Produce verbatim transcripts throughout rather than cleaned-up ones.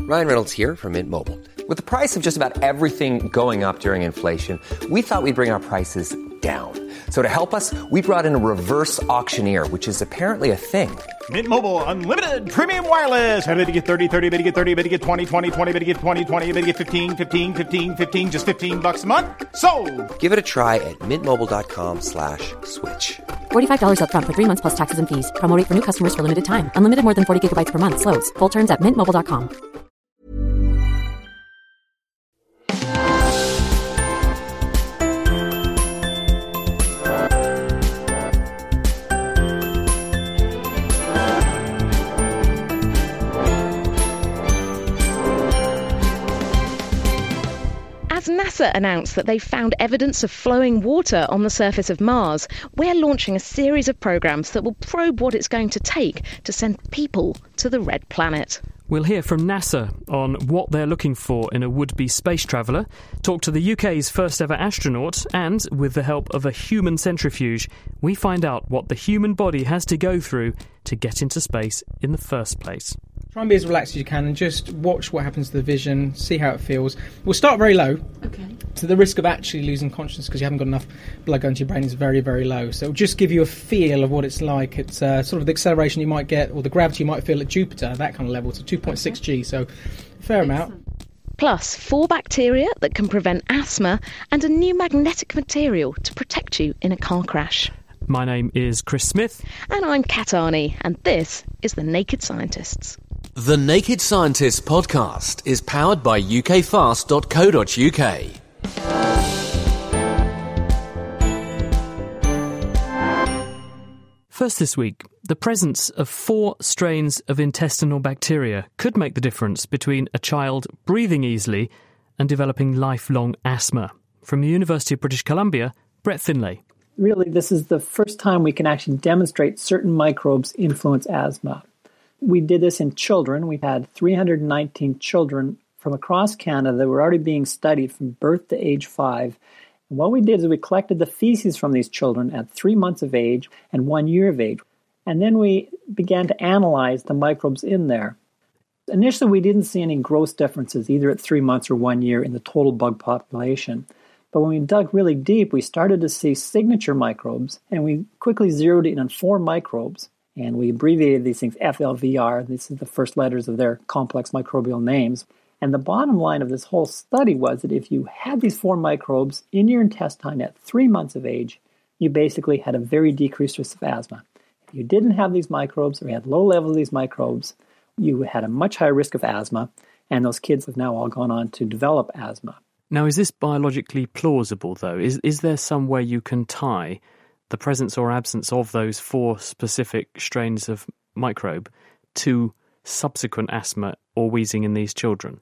Ryan Reynolds here from Mint Mobile. With the price of just about everything going up during inflation, we thought we'd bring our prices down. So to help us, we brought in a reverse auctioneer, which is apparently a thing. Mint Mobile Unlimited Premium Wireless. How to get thirty, thirty, how to get thirty, how to get twenty, twenty, twenty, how to get twenty, twenty, how to get fifteen, fifteen, fifteen, fifteen, just fifteen bucks a month? Sold! Give it a try at mintmobile.com slash switch. forty-five dollars up front for three months plus taxes and fees. Promo rate for new customers for limited time. Unlimited more than forty gigabytes per month. Slows full terms at mint mobile dot com. As NASA announced that they found evidence of flowing water on the surface of Mars, we're launching a series of programs that will probe what it's going to take to send people to the red planet. We'll hear from NASA on what they're looking for in a would-be space traveller, talk to the U K's first ever astronaut, and, with the help of a human centrifuge, we find out what the human body has to go through to get into space in the first place. Try and be as relaxed as you can and just watch what happens to the vision, see how it feels. We'll start very low. Okay. So the risk of actually losing consciousness because you haven't got enough blood going to your brain is very, very low. So it'll just give you a feel of what it's like. It's uh, sort of the acceleration you might get or the gravity you might feel at Jupiter, that kind of level. So two point six G, so fair amount. Plus, four bacteria that can prevent asthma and a new magnetic material to protect you in a car crash. My name is Chris Smith. And I'm Kat Arney, and this is The Naked Scientists. The Naked Scientists podcast is powered by U K fast dot co dot U K. First this week, the presence of four strains of intestinal bacteria could make the difference between a child breathing easily and developing lifelong asthma. From the University of British Columbia, Brett Finlay. Really, this is the first time we can actually demonstrate certain microbes influence asthma. We did this in children. We had three hundred nineteen children from across Canada that were already being studied from birth to age five. And what we did is we collected the feces from these children at three months of age and one year of age. And then we began to analyze the microbes in there. Initially, we didn't see any gross differences, either at three months or one year in the total bug population. But when we dug really deep, we started to see signature microbes, and we quickly zeroed in on four microbes. And we abbreviated these things F L V R. This is the first letters of their complex microbial names. And the bottom line of this whole study was that if you had these four microbes in your intestine at three months of age, you basically had a very decreased risk of asthma. If you didn't have these microbes or you had low levels of these microbes, you had a much higher risk of asthma. And those kids have now all gone on to develop asthma. Now, is this biologically plausible, though? Is, is there some way you can tie the presence or absence of those four specific strains of microbe to subsequent asthma or wheezing in these children?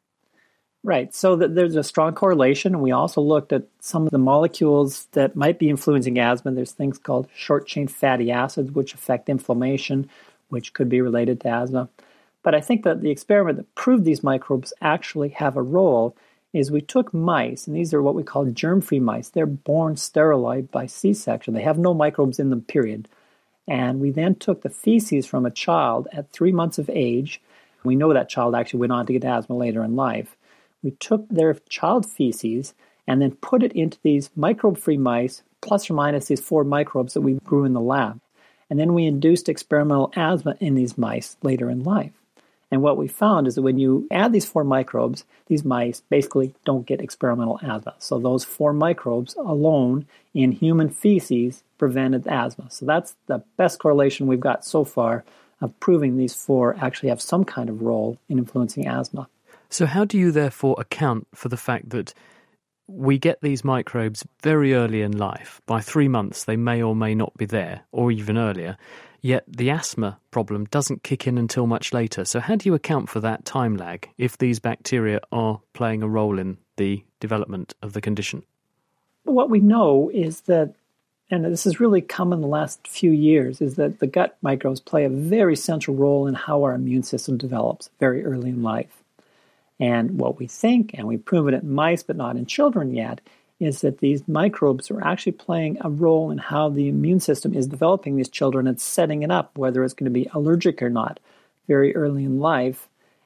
Right, so that there's a strong correlation. We also looked at some of the molecules that might be influencing asthma. There's things called short-chain fatty acids, which affect inflammation, which could be related to asthma. But I think that the experiment that proved these microbes actually have a role is we took mice, and these are what we call germ-free mice. They're born sterilized by C-section. They have no microbes in them, period. And we then took the feces from a child at three months of age. We know that child actually went on to get asthma later in life. We took their child feces and then put it into these microbe-free mice, plus or minus these four microbes that we grew in the lab. And then we induced experimental asthma in these mice later in life. And what we found is that when you add these four microbes, these mice basically don't get experimental asthma. So those four microbes alone in human feces prevented asthma. So that's the best correlation we've got so far of proving these four actually have some kind of role in influencing asthma. So how do you therefore account for the fact that we get these microbes very early in life? By three months, they may or may not be there, or even earlier. Yet the asthma problem doesn't kick in until much later. So how do you account for that time lag if these bacteria are playing a role in the development of the condition? What we know is that, and this has really come in the last few years, is that the gut microbes play a very central role in how our immune system develops very early in life. And what we think, and we've proven it in mice but not in children yet, is that these microbes are actually playing a role in how the immune system is developing these children and setting it up, whether it's going to be allergic or not, very early in life.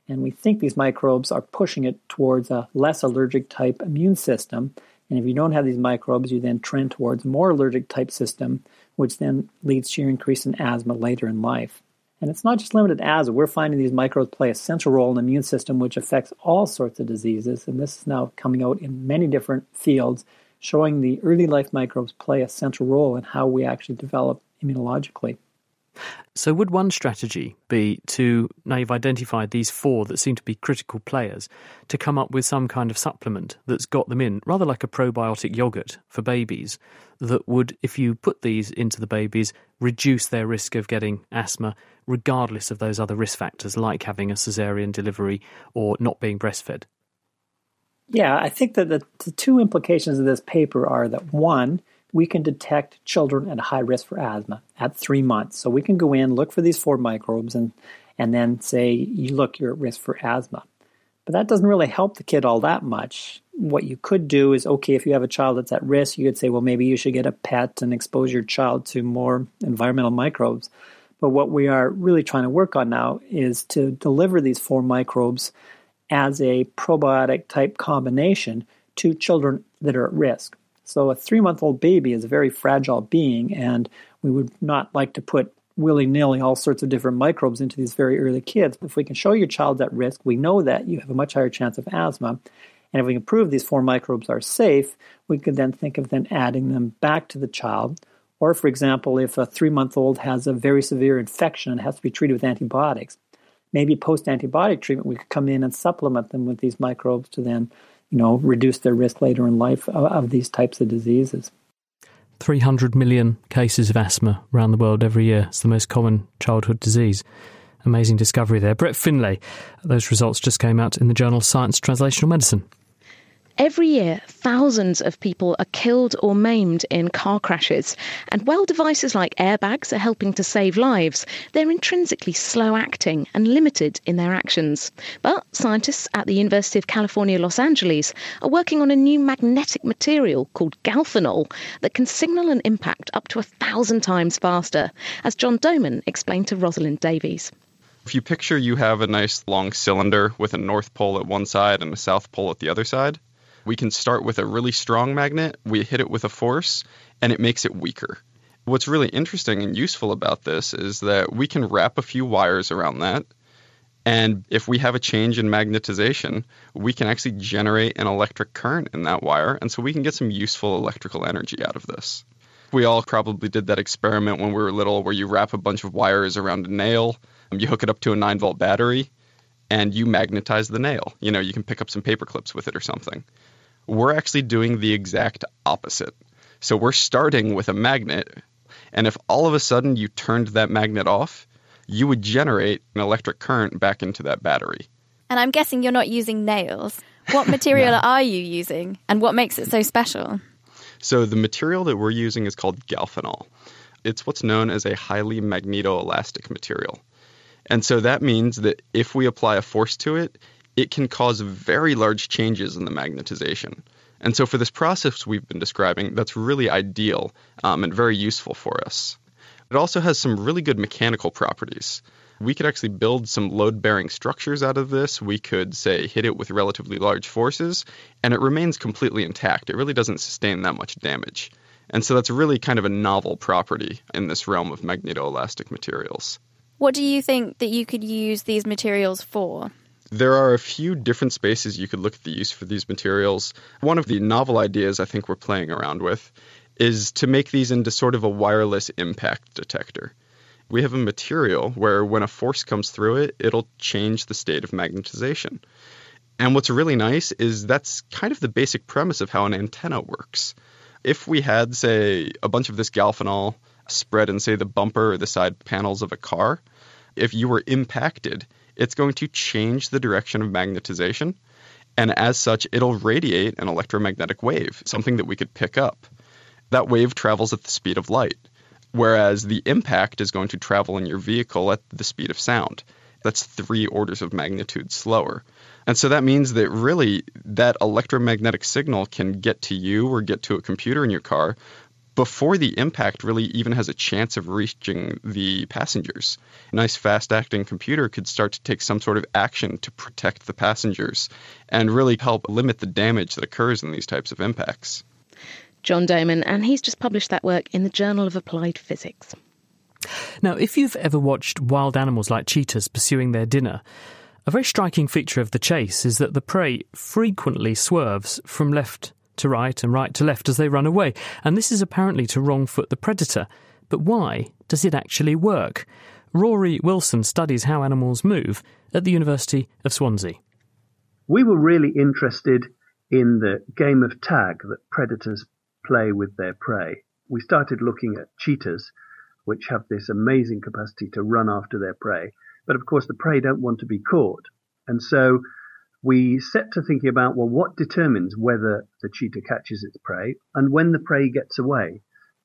And we think these microbes are pushing it towards a less allergic type immune system. And if you don't have these microbes, you then trend towards a more allergic type system, which then leads to your increase in asthma later in life. And it's not just limited to asthma. We're finding these microbes play a central role in the immune system, which affects all sorts of diseases. And this is now coming out in many different fields, showing the early life microbes play a central role in how we actually develop immunologically. So would one strategy be to, now you've identified these four that seem to be critical players, to come up with some kind of supplement that's got them in, rather like a probiotic yogurt for babies, that would, if you put these into the babies, reduce their risk of getting asthma, regardless of those other risk factors like having a caesarean delivery or not being breastfed? Yeah, I think that the, the two implications of this paper are that, one, we can detect children at high risk for asthma at three months. So we can go in, look for these four microbes, and, and then say, you look, you're at risk for asthma. But that doesn't really help the kid all that much. What you could do is, okay, if you have a child that's at risk, you could say, well, maybe you should get a pet and expose your child to more environmental microbes. But what we are really trying to work on now is to deliver these four microbes as a probiotic type combination to children that are at risk. So a three-month-old baby is a very fragile being, and we would not like to put willy-nilly all sorts of different microbes into these very early kids. If we can show your child's at risk, we know that you have a much higher chance of asthma. And if we can prove these four microbes are safe, we could then think of then adding them back to the child. Or, for example, if a three-month-old has a very severe infection and has to be treated with antibiotics, maybe post-antibiotic treatment, we could come in and supplement them with these microbes to then, you know, reduce their risk later in life of, of these types of diseases. three hundred million cases of asthma around the world every year. It's the most common childhood disease. Amazing discovery there. Brett Finlay, those results just came out in the journal Science Translational Medicine. Every year, thousands of people are killed or maimed in car crashes. And while devices like airbags are helping to save lives, they're intrinsically slow-acting and limited in their actions. But scientists at the University of California, Los Angeles, are working on a new magnetic material called galphanol that can signal an impact up to a thousand times faster, as John Doman explained to Rosalind Davies. If you picture you have a nice long cylinder with a north pole at one side and a south pole at the other side, we can start with a really strong magnet, we hit it with a force, and it makes it weaker. What's really interesting and useful about this is that we can wrap a few wires around that, and if we have a change in magnetization, we can actually generate an electric current in that wire, and so we can get some useful electrical energy out of this. We all probably did that experiment when we were little where you wrap a bunch of wires around a nail, you hook it up to a nine volt battery, and you magnetize the nail. You know, you can pick up some paper clips with it or something. We're actually doing the exact opposite. So we're starting with a magnet, and if all of a sudden you turned that magnet off, you would generate an electric current back into that battery. And I'm guessing you're not using nails. What material no. are you using, and what makes it so special? So the material that we're using is called galphanol. It's what's known as a highly magnetoelastic material. And so that means that if we apply a force to it, it can cause very large changes in the magnetization. And so for this process we've been describing, that's really ideal um, and very useful for us. It also has some really good mechanical properties. We could actually build some load-bearing structures out of this. We could, say, hit it with relatively large forces, and it remains completely intact. It really doesn't sustain that much damage. And so that's really kind of a novel property in this realm of magnetoelastic materials. What do you think that you could use these materials for? There are a few different spaces you could look at the use for these materials. One of the novel ideas I think we're playing around with is to make these into sort of a wireless impact detector. We have a material where when a force comes through it, it'll change the state of magnetization. And what's really nice is that's kind of the basic premise of how an antenna works. If we had, say, a bunch of this galphanol spread in, say, the bumper or the side panels of a car, if you were impacted, it's going to change the direction of magnetization, and as such, it'll radiate an electromagnetic wave, something that we could pick up. That wave travels at the speed of light, whereas the impact is going to travel in your vehicle at the speed of sound. That's three orders of magnitude slower. And so that means that really that electromagnetic signal can get to you or get to a computer in your car before the impact really even has a chance of reaching the passengers. A nice fast-acting computer could start to take some sort of action to protect the passengers and really help limit the damage that occurs in these types of impacts. John Doman, and he's just published that work in the Journal of Applied Physics. Now, if you've ever watched wild animals like cheetahs pursuing their dinner, a very striking feature of the chase is that the prey frequently swerves from left to right and right to left as they run away, and this is apparently to wrong-foot the predator. But why does it actually work? Rory Wilson studies how animals move at the University of Swansea. We were really interested in the game of tag that predators play with their prey. We started looking at cheetahs, which have this amazing capacity to run after their prey. But of course, the prey don't want to be caught. And so we set to thinking about, well, what determines whether the cheetah catches its prey and when the prey gets away?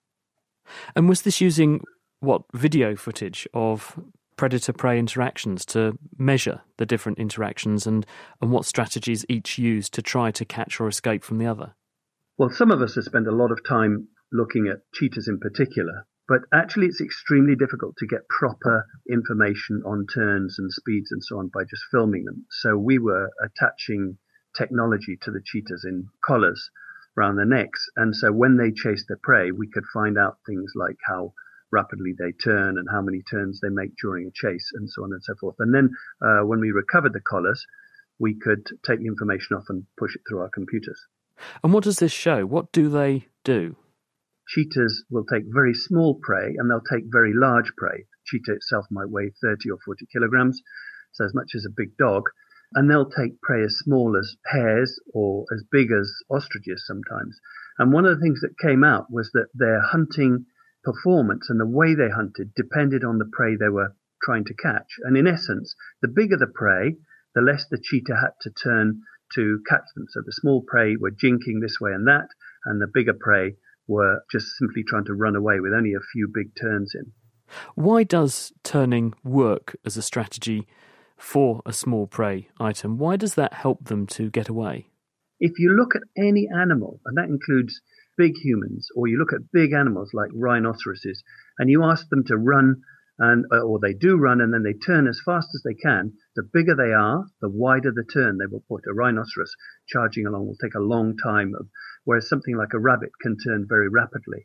And was this using, what, video footage of predator-prey interactions to measure the different interactions and, and what strategies each used to try to catch or escape from the other? Well, some of us have spent a lot of time looking at cheetahs in particular. But actually, it's extremely difficult to get proper information on turns and speeds and so on by just filming them. So we were attaching technology to the cheetahs in collars around their necks. And so when they chased their prey, we could find out things like how rapidly they turn and how many turns they make during a chase and so on and so forth. And then uh, when we recovered the collars, we could take the information off and push it through our computers. And what does this show? What do they do? Cheetahs will take very small prey and they'll take very large prey. Cheetah itself might weigh thirty or forty kilograms, so as much as a big dog. And they'll take prey as small as hares or as big as ostriches sometimes. And one of the things that came out was that their hunting performance and the way they hunted depended on the prey they were trying to catch. And in essence, the bigger the prey, the less the cheetah had to turn to catch them. So the small prey were jinking this way and that, and the bigger prey were just simply trying to run away with only a few big turns in. Why does turning work as a strategy for a small prey item? Why does that help them to get away? If you look at any animal, and that includes big humans, or you look at big animals like rhinoceroses, and you ask them to run, and or they do run, and then they turn as fast as they can, the bigger they are, the wider the turn they will put. A rhinoceros charging along will take a long time, whereas something like a rabbit can turn very rapidly.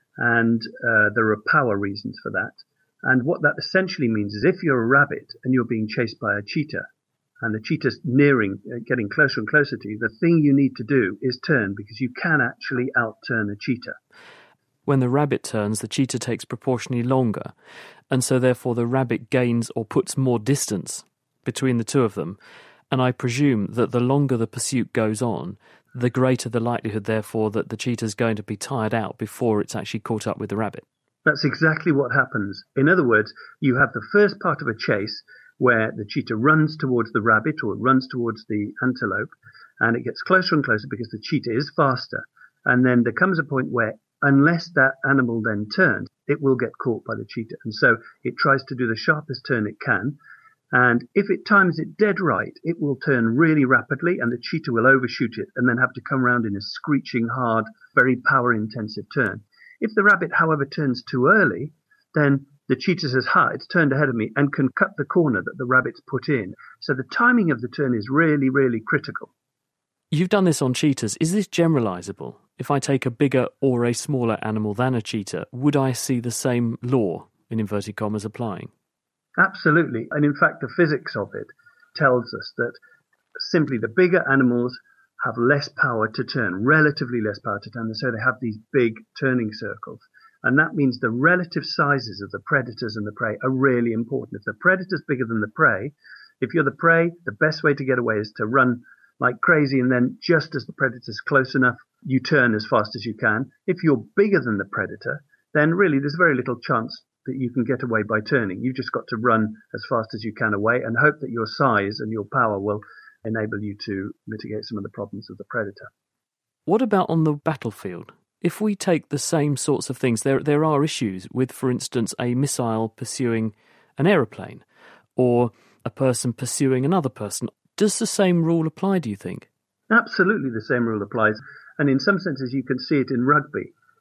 And uh, there are power reasons for that. And what that essentially means is if you're a rabbit and you're being chased by a cheetah, and the cheetah's nearing, uh, getting closer and closer to you, the thing you need to do is turn, because you can actually outturn a cheetah. When the rabbit turns, the cheetah takes proportionally longer, and so therefore the rabbit gains or puts more distance between the two of them. And I presume that the longer the pursuit goes on, the greater the likelihood, therefore, that the cheetah's going to be tired out before it's actually caught up with the rabbit. That's exactly what happens. In other words, you have the first part of a chase where the cheetah runs towards the rabbit or runs towards the antelope, and it gets closer and closer because the cheetah is faster. And then there comes a point where, unless that animal then turns, it will get caught by the cheetah. And so it tries to do the sharpest turn it can. And if it times it dead right, it will turn really rapidly and the cheetah will overshoot it and then have to come around in a screeching, hard, very power-intensive turn. If the rabbit, however, turns too early, then the cheetah says, ha, it's turned ahead of me, and can cut the corner that the rabbit's put in. So the timing of the turn is really, really critical. You've done this on cheetahs. Is this generalisable? If I take a bigger or a smaller animal than a cheetah, would I see the same law, in inverted commas, applying? Absolutely. And in fact, the physics of it tells us that simply the bigger animals have less power to turn, relatively less power to turn, and so they have these big turning circles. And that means the relative sizes of the predators and the prey are really important. If the predator's bigger than the prey, if you're the prey, the best way to get away is to run like crazy, and then just as the predator's close enough, you turn as fast as you can. If you're bigger than the predator, then really there's very little chance that you can get away by turning. You've just got to run as fast as you can away and hope that your size and your power will enable you to mitigate some of the problems of the predator. What about on the battlefield? If we take the same sorts of things, there there are issues with, for instance, a missile pursuing an aeroplane or a person pursuing another person. Does the same rule apply, do you think? Absolutely the same rule applies. And in some senses, you can see it in rugby.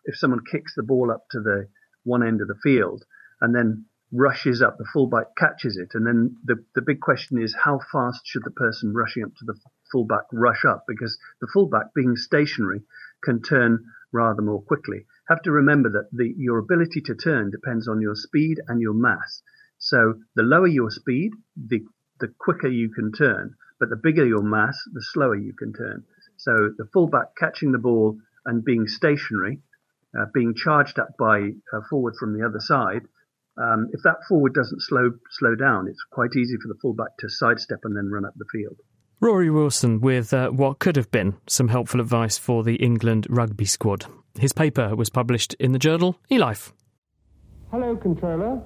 if someone kicks the ball up to the one end of the field and then rushes up, the fullback catches it, and then the, the big question is how fast should the person rushing up to the fullback rush up, because the fullback, being stationary, can turn rather more quickly. Have to remember that the, your ability to turn depends on your speed and your mass. So the lower your speed, the, the quicker you can turn, but the bigger your mass, the slower you can turn. So the fullback catching the ball and being stationary, uh, being charged up by a forward from the other side, um, if that forward doesn't slow slow down, it's quite easy for the fullback to sidestep and then run up the field. Rory Wilson with uh, what could have been some helpful advice for the England rugby squad. His paper was published in the journal eLife. Hello, controller.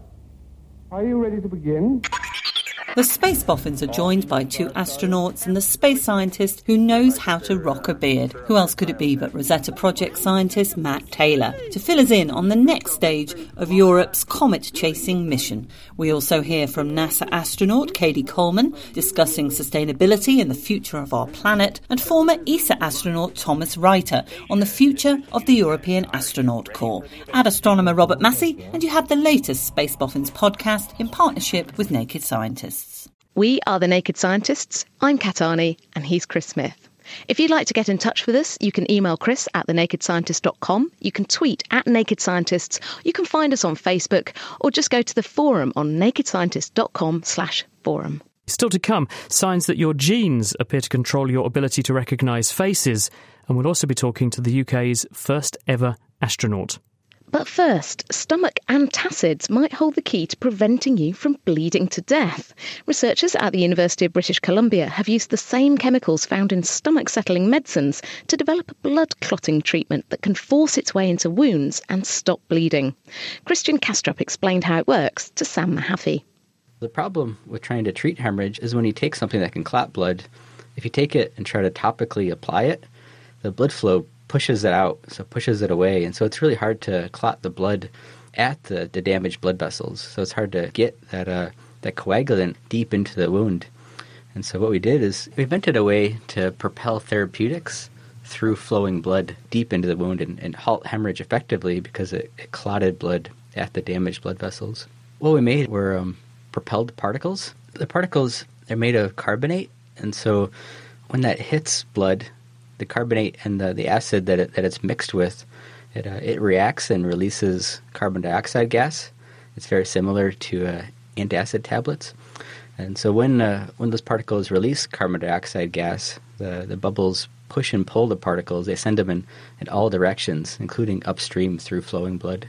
Are you ready to begin? The Space Boffins are joined by two astronauts and the space scientist who knows how to rock a beard. Who else could it be but Rosetta Project scientist Matt Taylor, to fill us in on the next stage of Europe's comet-chasing mission. We also hear from NASA astronaut Katie Coleman discussing sustainability and the future of our planet, and former E S A astronaut Thomas Reiter on the future of the European Astronaut Corps. Add astronomer Robert Massey, and you have the latest Space Boffins podcast in partnership with Naked Scientists. We are the Naked Scientists. I'm Kat Arney, and he's Chris Smith. If you'd like to get in touch with us, you can email Chris at the naked scientist dot com, you can tweet at Naked Scientists, you can find us on Facebook, or just go to the forum on naked scientist dot com slash forum. Still to come, signs that your genes appear to control your ability to recognise faces, and we'll also be talking to the U K's first ever astronaut. But first, stomach antacids might hold the key to preventing you from bleeding to death. Researchers at the University of British Columbia have used the same chemicals found in stomach-settling medicines to develop a blood clotting treatment that can force its way into wounds and stop bleeding. Christian Kastrup explained how it works to Sam Mahaffey. The problem with trying to treat hemorrhage is when you take something that can clot blood, if you take it and try to topically apply it, the blood flow pushes it out, so pushes it away. And so it's really hard to clot the blood at the, the damaged blood vessels. So it's hard to get that uh, that coagulant deep into the wound. And so what we did is we invented a way to propel therapeutics through flowing blood deep into the wound and, and halt hemorrhage effectively because it, it clotted blood at the damaged blood vessels. What we made were um, propelled particles. The particles are made of carbonate, and so when that hits blood, the carbonate and the, the acid that it, that it's mixed with, it uh, it reacts and releases carbon dioxide gas. It's very similar to uh, antacid tablets. And so when uh, when those particles release carbon dioxide gas, the, the bubbles push and pull the particles. They send them in, in all directions, including upstream through flowing blood.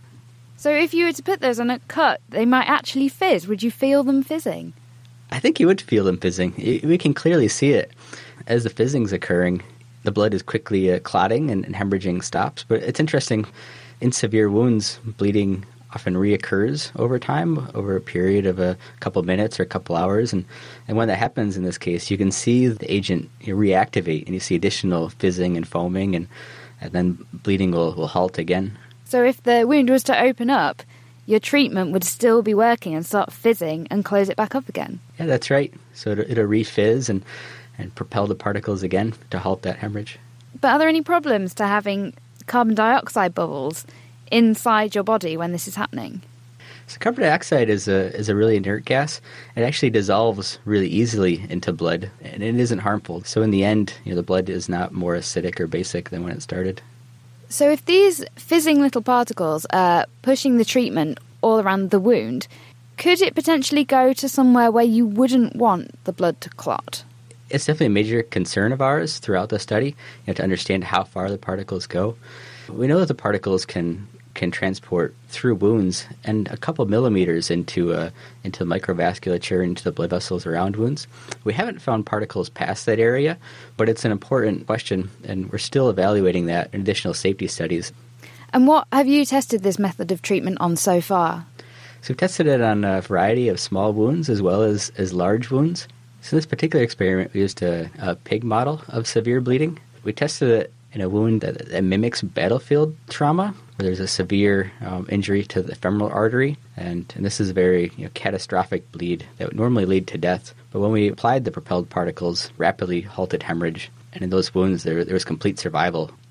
So if you were to put those on a cut, they might actually fizz. Would you feel them fizzing? I think you would feel them fizzing. We can clearly see it. As the fizzing's occurring, the blood is quickly uh, clotting and, and hemorrhaging stops. But it's interesting, in severe wounds, bleeding often reoccurs over time, over a period of a couple minutes or a couple hours. And, and when that happens in this case, you can see the agent you know, reactivate, and you see additional fizzing and foaming, and, and then bleeding will, will halt again. So if the wound was to open up, your treatment would still be working and start fizzing and close it back up again? Yeah, that's right. So it'll, it'll re-fizz and and propel the particles again to halt that hemorrhage. But are there any problems to having carbon dioxide bubbles inside your body when this is happening? So carbon dioxide is a is a really inert gas. It actually dissolves really easily into blood, and it isn't harmful. So in the end, you know, the blood is not more acidic or basic than when it started. So if these fizzing little particles are pushing the treatment all around the wound, could it potentially go to somewhere where you wouldn't want the blood to clot? It's definitely a major concern of ours throughout the study, you know, to understand how far the particles go. We know that the particles can can transport through wounds and a couple millimeters into uh, into the microvasculature, into the blood vessels around wounds. We haven't found particles past that area, but it's an important question, and we're still evaluating that in additional safety studies. And what have you tested this method of treatment on so far? So we've tested it on a variety of small wounds as well as, as large wounds. So in this particular experiment, we used a, a pig model of severe bleeding. We tested it in a wound that, that mimics battlefield trauma, where there's a severe um, injury to the femoral artery. And, and this is a very you know, catastrophic bleed that would normally lead to death. But when we applied the propelled particles, rapidly halted hemorrhage. And in those wounds, there, there was complete survival.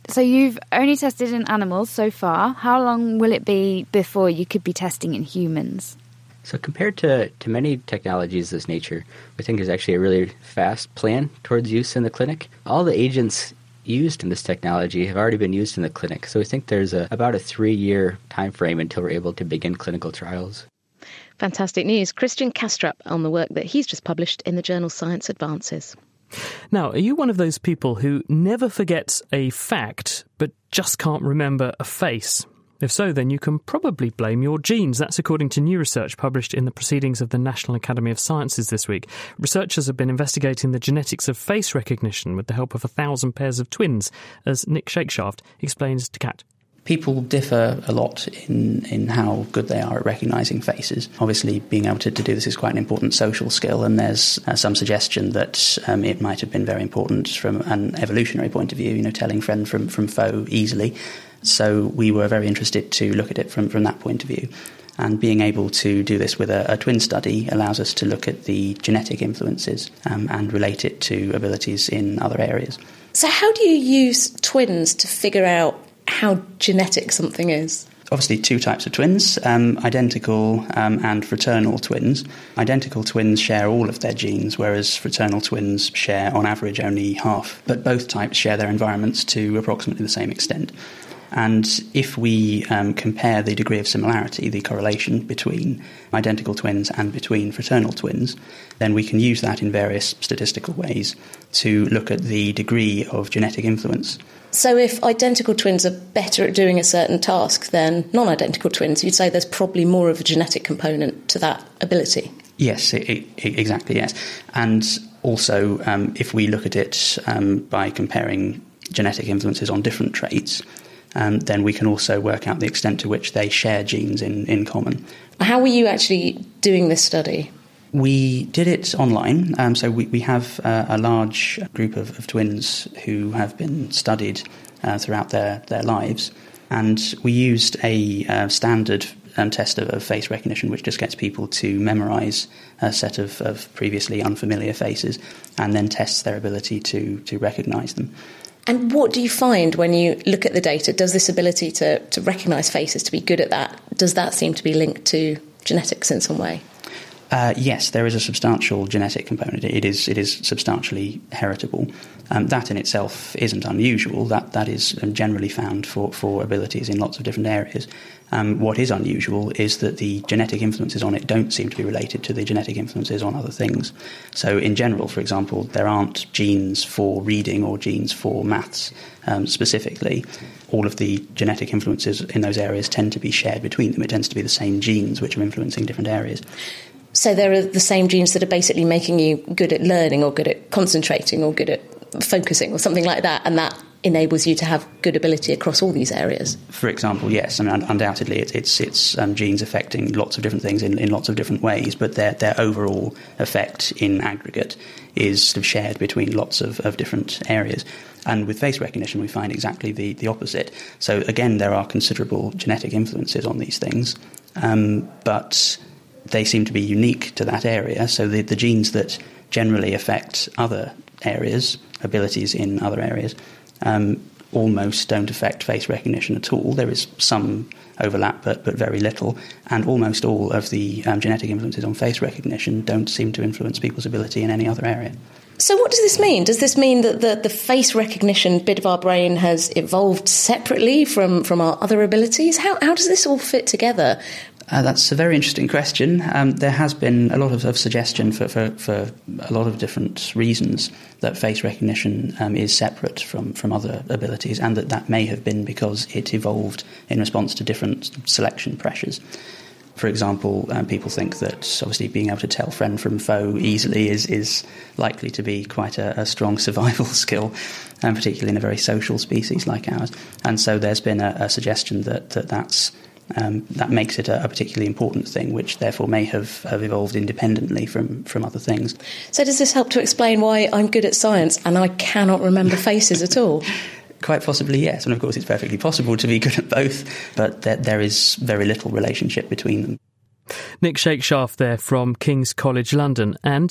So you've only tested in animals so far. How long will it be before you could be testing in humans? So compared to, to many technologies of this nature, we think there's actually a really fast plan towards use in the clinic. All the agents used in this technology have already been used in the clinic. So we think there's a, about a three-year time frame until we're able to begin clinical trials. Fantastic news. Christian Kastrup on the work that he's just published in the journal Science Advances. Now, are you one of those people who never forgets a fact but just can't remember a face? If so, then you can probably blame your genes. That's according to new research published in the Proceedings of the National Academy of Sciences this week. Researchers have been investigating the genetics of face recognition with the help of a thousand pairs of twins, as Nick Shakeshaft explains to Kat. People differ a lot in, in how good they are at recognising faces. Obviously, being able to, to do this is quite an important social skill, and there's uh, some suggestion that um, it might have been very important from an evolutionary point of view, you know, telling friend from, from foe easily. So we were very interested to look at it from, from that point of view. And being able to do this with a, a twin study allows us to look at the genetic influences um, and relate it to abilities in other areas. So how do you use twins to figure out how genetic something is? Obviously two types of twins, um, identical um, and fraternal twins. Identical twins share all of their genes, whereas fraternal twins share on average only half. But both types share their environments to approximately the same extent. And if we um, compare the degree of similarity, the correlation between identical twins and between fraternal twins, then we can use that in various statistical ways to look at the degree of genetic influence. So if identical twins are better at doing a certain task than non-identical twins, you'd say there's probably more of a genetic component to that ability? Yes, it, it, exactly, yes. And also, um, if we look at it um, by comparing genetic influences on different traits, Um, then we can also work out the extent to which they share genes in, in common. How were you actually doing this study? We did it online. Um, so we, we have uh, a large group of, of twins who have been studied uh, throughout their, their lives. And we used a uh, standard um, test of, of face recognition, which just gets people to memorise a set of, of previously unfamiliar faces and then tests their ability to, to recognise them. And what do you find when you look at the data? Does this ability to, to recognise faces, to be good at that, does that seem to be linked to genetics in some way? Uh, yes, there is a substantial genetic component. It is it is substantially heritable. Um, that in itself isn't unusual. That that is generally found for, for abilities in lots of different areas. Um, what is unusual is that the genetic influences on it don't seem to be related to the genetic influences on other things. So in general, for example, there aren't genes for reading or genes for maths um, specifically. All of the genetic influences in those areas tend to be shared between them. It tends to be the same genes which are influencing different areas. So there are the same genes that are basically making you good at learning or good at concentrating or good at focusing or something like that, and that enables you to have good ability across all these areas. For example, yes. I mean, undoubtedly it, it's it's um, genes affecting lots of different things in, in lots of different ways, but their their overall effect in aggregate is sort of shared between lots of, of different areas. And with face recognition, we find exactly the, the opposite. So again, there are considerable genetic influences on these things, um, but they seem to be unique to that area. So the, the genes that generally affect other areas, abilities in other areas, um, almost don't affect face recognition at all. There is some overlap, but, but very little. And almost all of the um, genetic influences on face recognition don't seem to influence people's ability in any other area. So what does this mean? Does this mean that the, the face recognition bit of our brain has evolved separately from, from our other abilities? How, how does this all fit together? Uh, that's a very interesting question. Um, there has been a lot of, of suggestion for, for, for a lot of different reasons that face recognition um, is separate from, from other abilities, and that that may have been because it evolved in response to different selection pressures. For example, um, people think that obviously being able to tell friend from foe easily is, is likely to be quite a, a strong survival skill, and particularly in a very social species like ours. And so there's been a, a suggestion that, that that's Um, that makes it a, a particularly important thing, which therefore may have, have evolved independently from, from other things. So does this help to explain why I'm good at science and I cannot remember faces at all? Quite possibly, yes. And of course it's perfectly possible to be good at both, but there, there is very little relationship between them. Nick Shakeshaft there from King's College London. And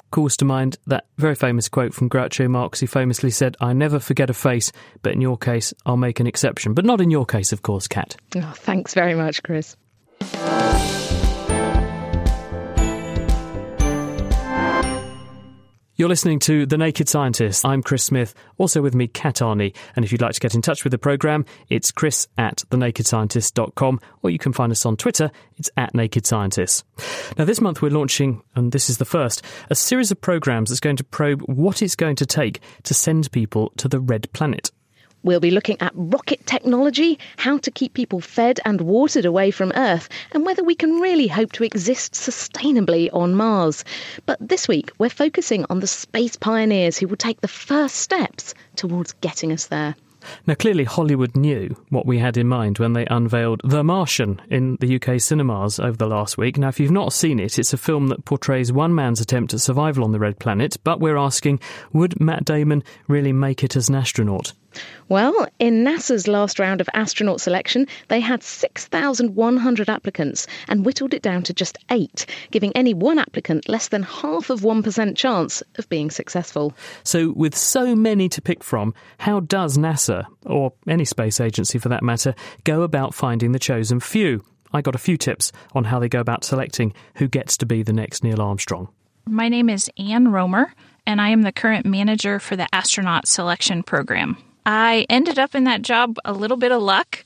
calls to mind that very famous quote from Groucho Marx, who famously said, "I never forget a face, but in your case, I'll make an exception." But not in your case, of course, Kat. Oh, thanks very much, Chris. You're listening to The Naked Scientist. I'm Chris Smith, also with me, Kat Arney. And if you'd like to get in touch with the programme, it's chris at the naked scientist dot com, or you can find us on Twitter. It's at Naked Scientists. Now, this month we're launching, and this is the first, a series of programmes that's going to probe what it's going to take to send people to the Red Planet. We'll be looking at rocket technology, how to keep people fed and watered away from Earth, and whether we can really hope to exist sustainably on Mars. But this week, we're focusing on the space pioneers who will take the first steps towards getting us there. Now, clearly Hollywood knew what we had in mind when they unveiled The Martian in the U K cinemas over the last week. Now, if you've not seen it, it's a film that portrays one man's attempt at survival on the Red Planet, but we're asking, would Matt Damon really make it as an astronaut? Well, in NASA's last round of astronaut selection, they had six thousand one hundred applicants and whittled it down to just eight, giving any one applicant less than half of one percent chance of being successful. So with so many to pick from, how does NASA, or any space agency for that matter, go about finding the chosen few? I got a few tips on how they go about selecting who gets to be the next Neil Armstrong. My name is Ann Romer, and I am the current manager for the astronaut selection program. I ended up in that job a little bit of luck.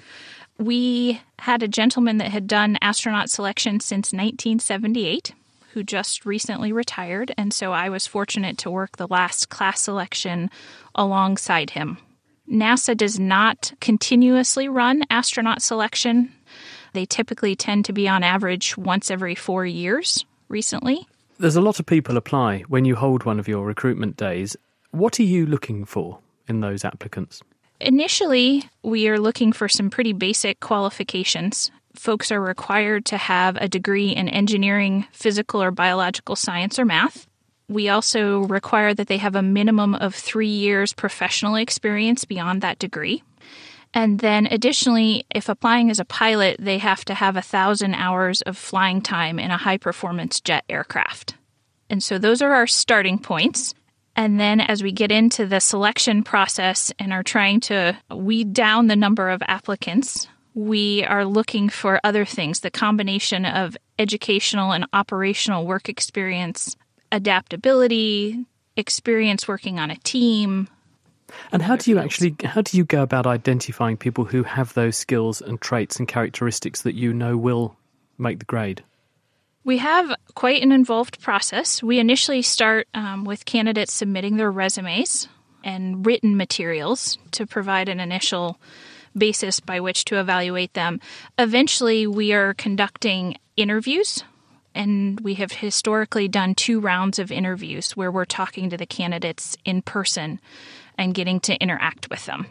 We had a gentleman that had done astronaut selection since nineteen seventy-eight, who just recently retired, and so I was fortunate to work the last class selection alongside him. NASA does not continuously run astronaut selection. They typically tend to be on average once every four years recently. There's a lot of people apply when you hold one of your recruitment days. What are you looking for in those applicants? Initially, we are looking for some pretty basic qualifications. Folks are required to have a degree in engineering, physical or biological science or math. We also require that they have a minimum of three years professional experience beyond that degree. And then additionally, if applying as a pilot, they have to have a thousand hours of flying time in a high-performance jet aircraft. And so those are our starting points. And then as we get into the selection process and are trying to weed down the number of applicants, we are looking for other things, the combination of educational and operational work experience, adaptability, experience working on a team. And how do you actually, how do you go about identifying people who have those skills and traits and characteristics that you know will make the grade? We have quite an involved process. We initially start um, with candidates submitting their resumes and written materials to provide an initial basis by which to evaluate them. Eventually, we are conducting interviews, and we have historically done two rounds of interviews where we're talking to the candidates in person and getting to interact with them.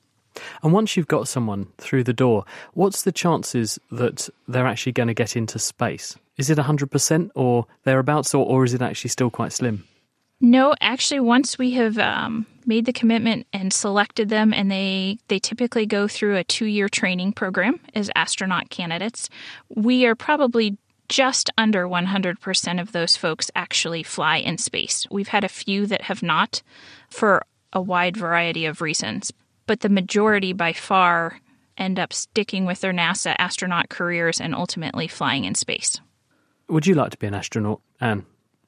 And once you've got someone through the door, what's the chances that they're actually going to get into space? Is it one hundred percent or thereabouts, or, or is it actually still quite slim? No, actually, once we have um, made the commitment and selected them, and they, they typically go through a two-year training program as astronaut candidates, we are probably just under one hundred percent of those folks actually fly in space. We've had a few that have not for a wide variety of reasons, but the majority by far end up sticking with their NASA astronaut careers and ultimately flying in space. Would you like to be an astronaut, Anne?